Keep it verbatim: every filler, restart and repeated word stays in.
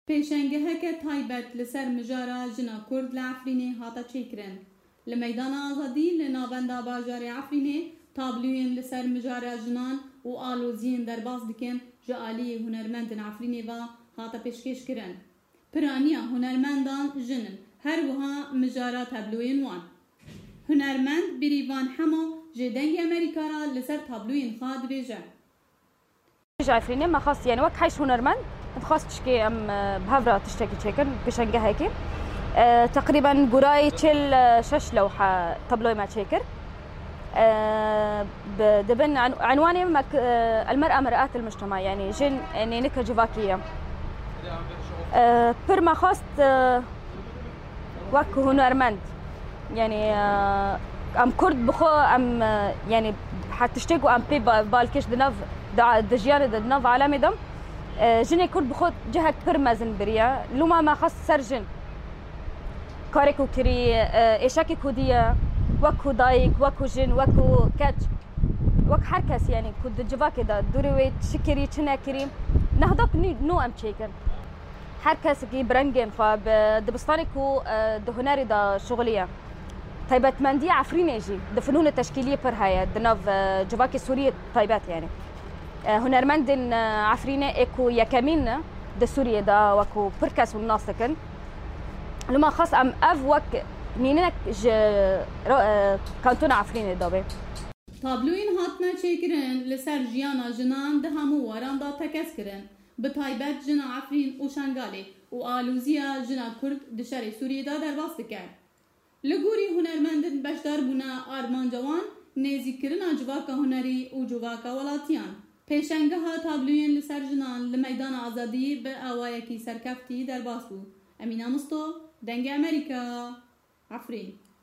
پێشەنگەهەکە تایبەت لەسەر مژارە ژنە کورد لە عەفرینێ هاتە چێکرن. لە مەیدانە ئازادی لە ناوبەندا باژارێ عەفرینێ تابلوێن لەسەر مژارە ژنان و ئالۆزیên دەرباز dikin ji aliyê hunermendên Efrînê ve hate pêşkêşkirin. Piraniya hunermendan jin in, her wiha mijara tabloyên wan. Hunermend birîvan hema ji dengê Amerîka re li ser tabloyên xwe dibêje. Efrînê me xwast yani wek heşt hunermend dixwast tişkê em bihevra tiştekî çêkin pêşengehekê. تقريبا قراي تشيل شش لوحة طبلوي ما تشيكر دبن عنواني المرأة مرآة المجتمع يعني جن يعني نكا جوفاكية برما خاست وك هنرمند يعني ام كرد بخو ام يعني حتشتكوا ام بي بالكش دناف دجيان دناف عالمي دم جني كرد بخو جهة برما زنبريا لوما ما خاست سرجن كاريكو كري إيشاكي كودية وكو دايك وكو جن وكو كاتش وك حركس يعني كود جوا كده دوري شكري تشنا كريم نهضك نو ام تشيكن حركس كي برنجن فب دبستاني كو دهناري دا شغلية طيبات مندي عفريني جي دفنون التشكيلية بر هاي دناف جواكي سورية طيبات يعني هنرمندن عفريني اكو يكامين دا سوريا دا وكو بركس والناسكن لما خاص ام اف وك مينك ج كانتون عفرين دابه تابلوين هاتنا چێکرن لەسەر ژیانە ژنان دە هەموو وەراندا تەکەس kirin bi taybet jina Efrîn û Şengalê û alûziya jina Kurd di şerê Sûriyê de derbas dike. Li gorî hunermendin beşdarbûna armanca wan nêzîkkirina civaka hunerî û civaka welatiyan. Pêşengeha tabloyên li ser jinan li meydana azadiyê bi awayekî serkeftî derbas bû. Emîna Musto, Dengê Amerîka, Efrîn.